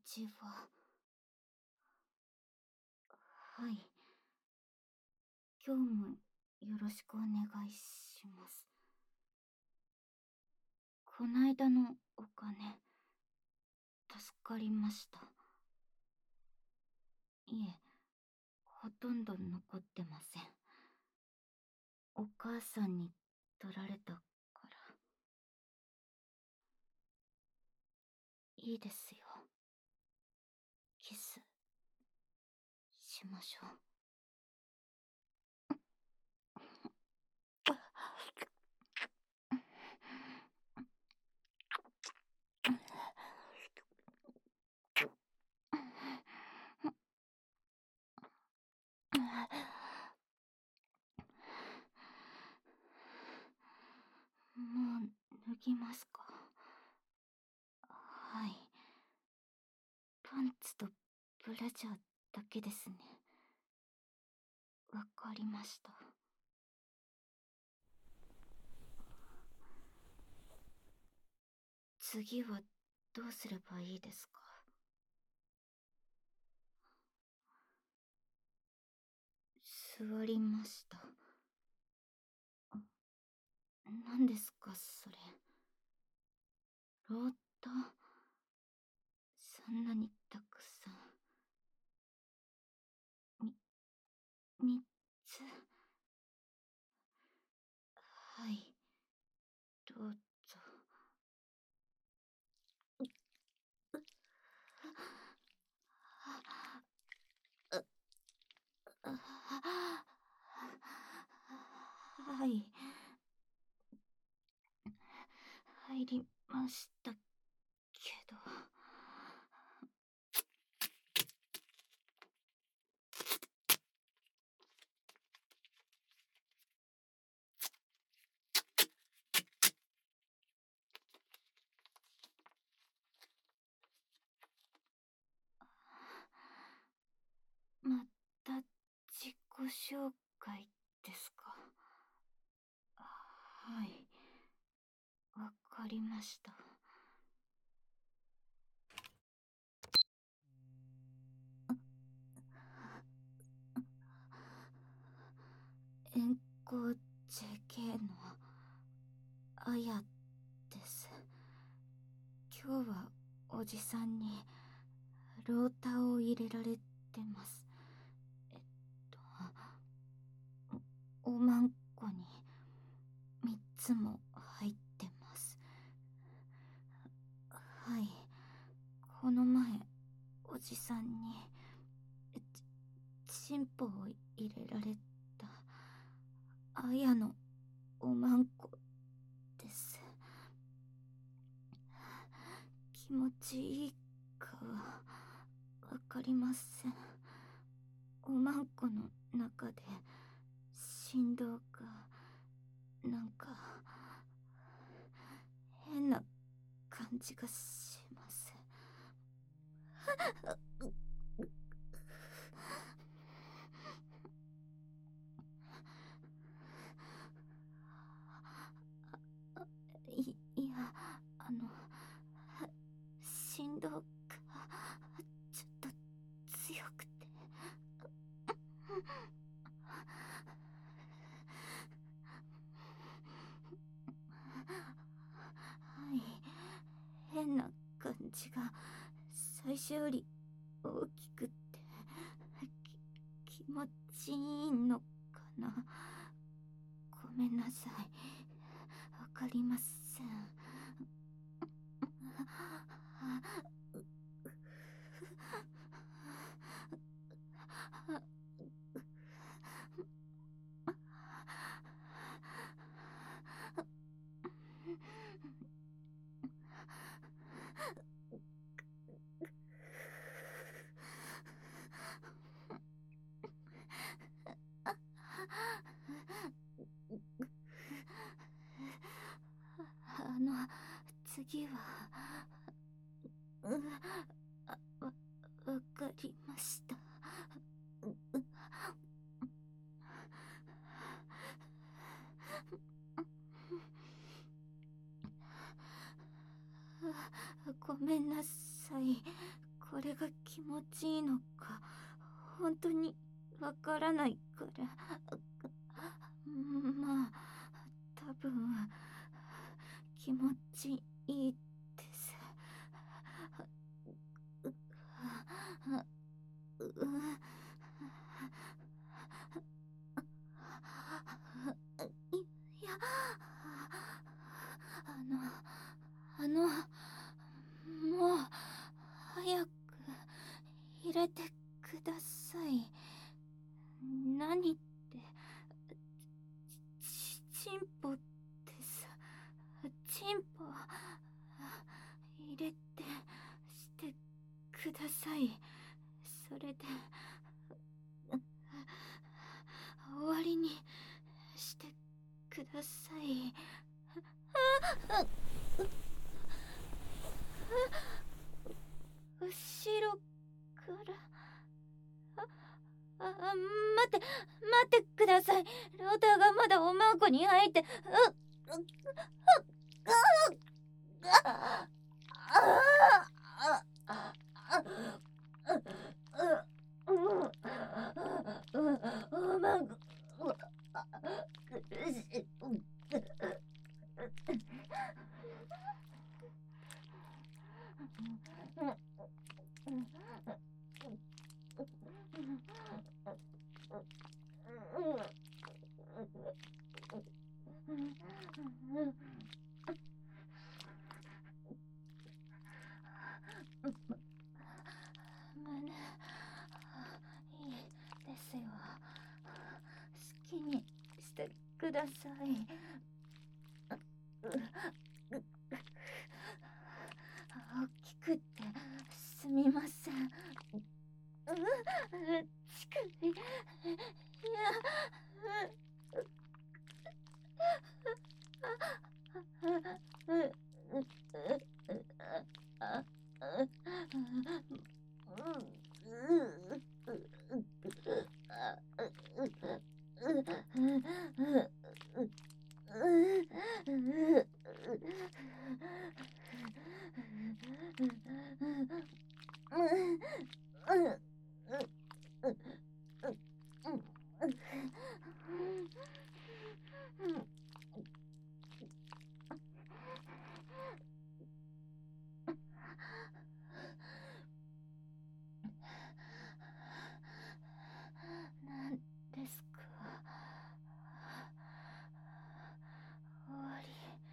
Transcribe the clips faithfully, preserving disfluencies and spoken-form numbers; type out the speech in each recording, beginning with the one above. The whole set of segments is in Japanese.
ちは。はい。今日もよろしくお願いします。こないだのお金、助かりました。いえ、ほとんど残ってません。お母さんに取られたから。いいですよ。キス、しましょう。もう脱ぎますか？はい。パンツとブラジャーだけですね。わかりました。次はどうすればいいですか？座りました。何ですかそれ。ローター、そんなにたくさん。み、みっつ。はい、どうぞ。はい、入りましたけど。また自己紹介ですか？はい、わかりました。遠行 ジェーケー のあやです。今日はおじさんにローターを入れられてます。えっとおまんこにみっつも入ってます。はい、この前おじさんにちチンポを入れられたあやのおまんこです。気持ちいいかはわかりません。おまんこの中で振動がなんか変な感じがします。い、いや、あの、振動がちょっと強くて。はい、変な感じが最初より大きくってき気持ちいいのかな。ごめんなさい、わかりません。あの、次は、う、あ、わ、わかりました。ごめんなさい。 これが気持ちいいのか本当にわからないから、まあ多分気持ちいいです。いや、あのあのもう早く入れてください。何って、ち、チンポです。チンポ入れてしてください。それで終わりにしてください。後ろからあ、あ、待って、待ってください。ローターがまだおまんこに入って、う、う、う、う、あ、おまんこ、苦しい。いいですよ。好きにしてください。大きくってすみません。近い。いや、なんですか。終わり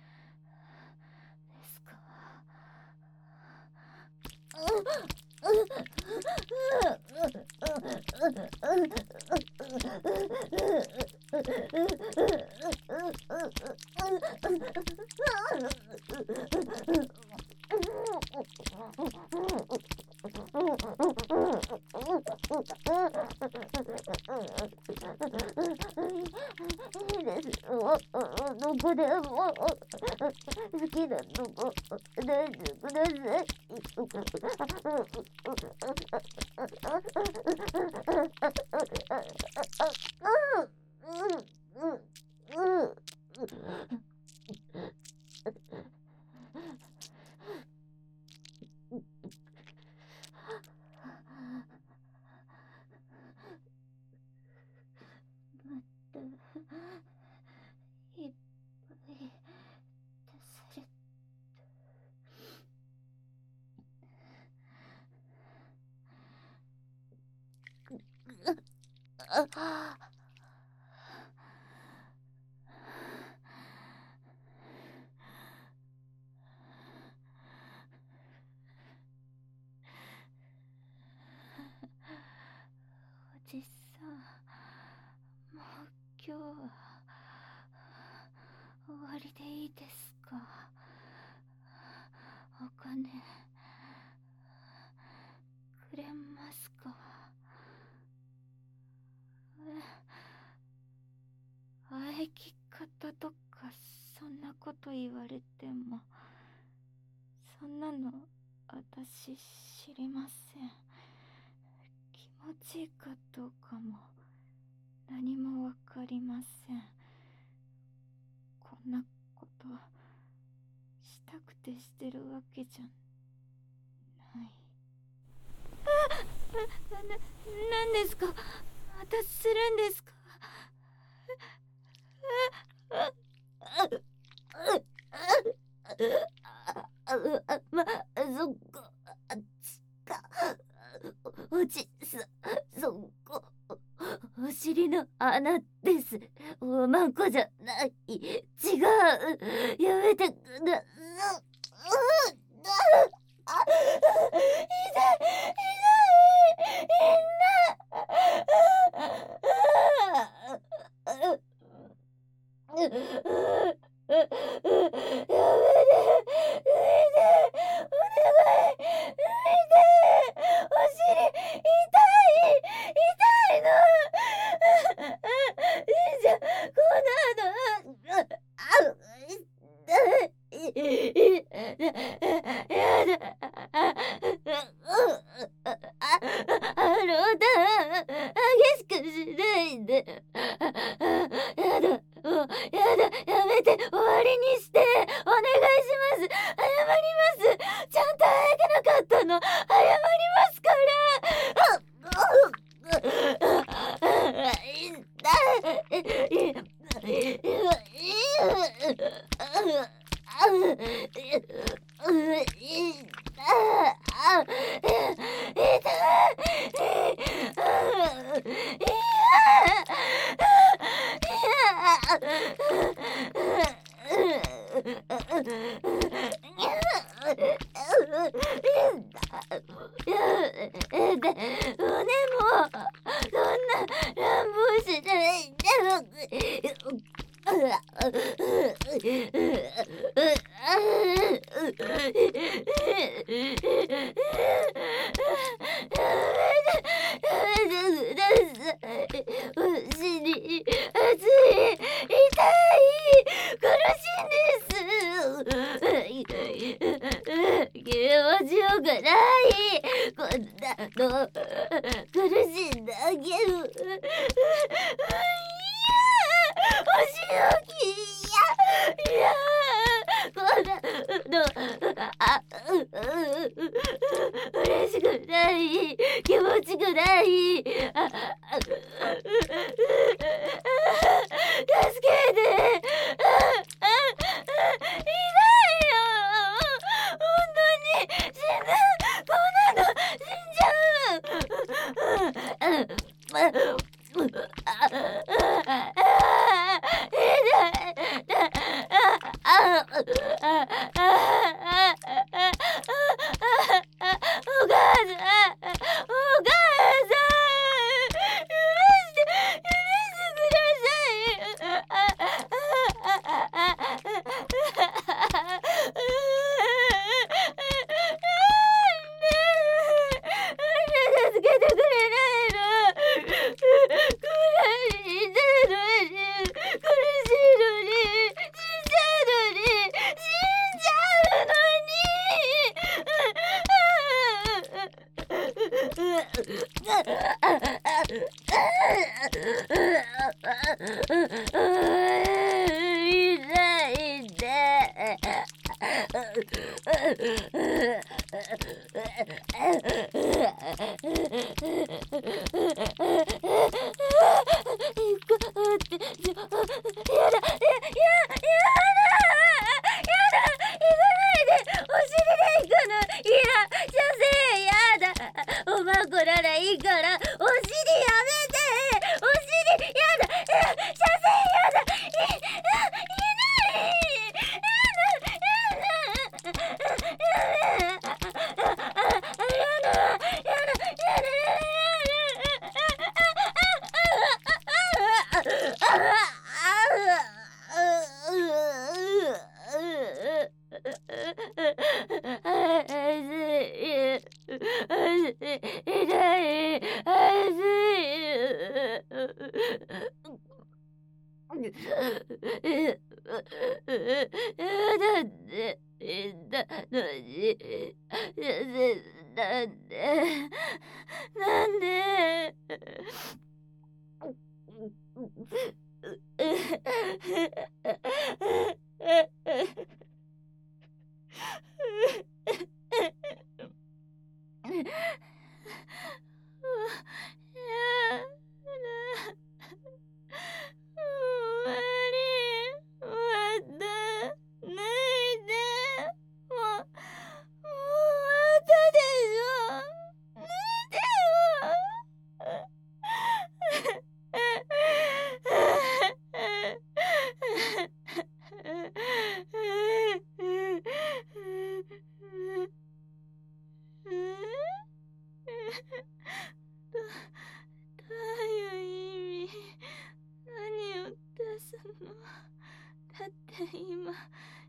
ですか。いいですよ。どこでも好きなとこ出してください。いっぱい出されあおじさん、もう今日は終わりでいいですか。お金くれますか。え、生き方とかそんなこと言われても、そんなの私知りません。気持ちいいかどうかも何もわかりません。こんなことしたくてしてるわけじゃない。 な、なんですか？またするんですか？ま、そこ、あっちか。おじさん、そこ、お尻の穴です。おまんこじゃない。違う。やめてください。あ、痛い、痛い、痛い。やめて、抜いて、お願い、抜いて、お尻、痛い、痛いの。じゃ、こんなの、あ、痛い、やだ、あのだ、激しくしないで。やだ、もう、やだ、やめて、終わりにして、お願いします。謝ります。ちゃんとあげなかったの。謝りますからで、でも、そんな乱暴しないで。お尻、熱い、痛い、苦しいんです。気持ちよくない。こんなの、苦しんであげる。お仕置き、いや、こんなの、あ、嬉しくない、気持ちくない。あ、助けて。痛いよ。本当に死ぬ。こんなの死んじゃう。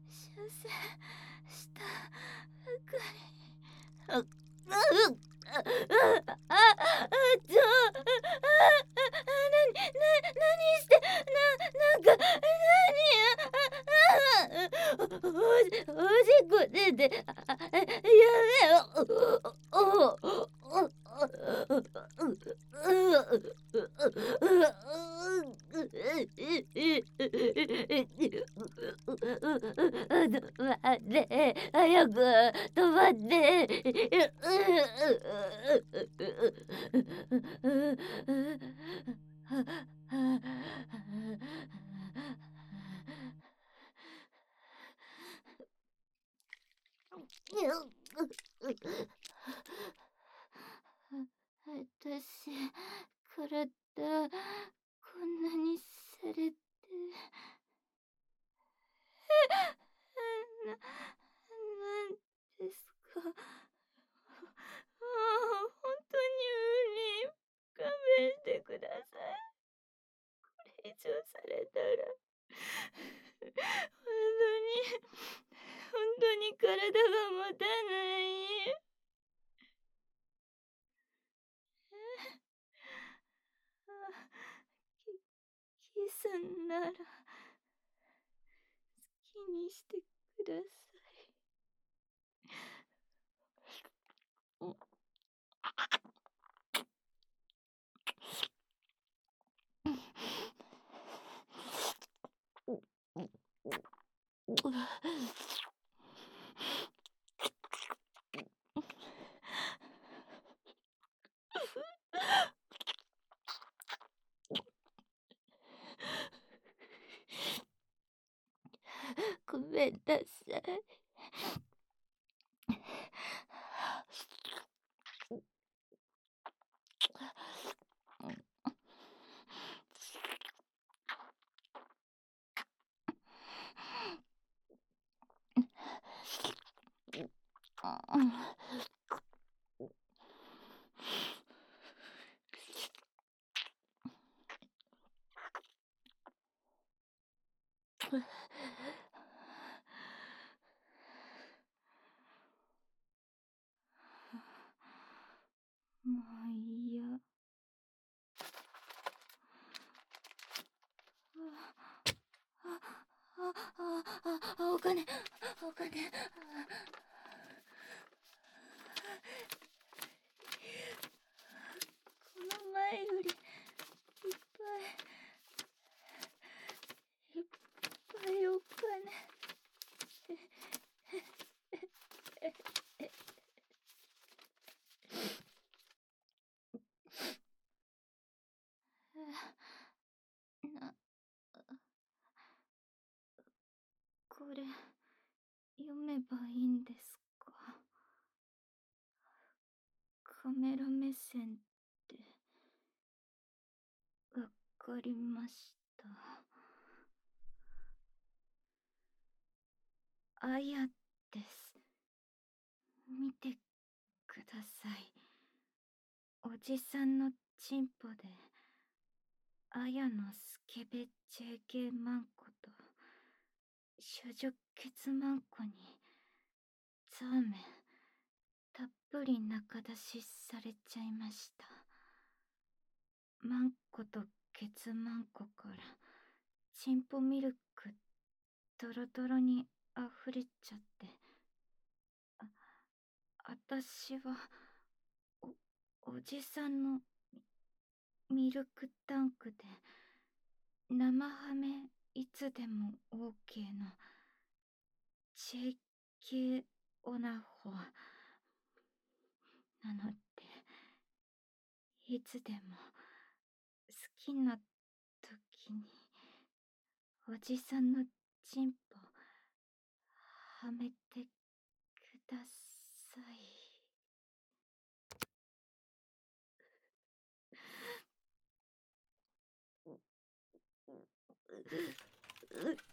射精したばかり。あ、う、う、あ、あ、あ、あ、ちょ、あ、あ、なに、な、何して、な、なんか、何、あ、あ、おじ、おしっこ出て、あ、あ、やめよ、お、お、お、待って、早く止まって。私、体、こんなにされて。な、なんですか。もう本当に無理。勘弁してください。これ以上されたら、本当に、本当に体が持たない。キ、キスなら、好きにしてください。ごめんなさい。もういいや。あ、あ、あ、あ、お金、お金。この前よりいっぱい、いっぱいお金。な、これ、読めばいいんですか？カメラ目線って、わかりました。あやです。見てください。おじさんのチンポで、あやのスケベ ジェーケー マンコと、処女ケツマンコに、ザーメン、たっぷり中出しされちゃいました。マンコとケツマンコから、チンポミルク、ドロドロに溢れちゃって、あ、あたしは、お、おじさんの、ミルクタンクで、生ハメいつでも オーケー の ジェーケー オナホなので、いつでも好きな時におじさんのチンポはめてください。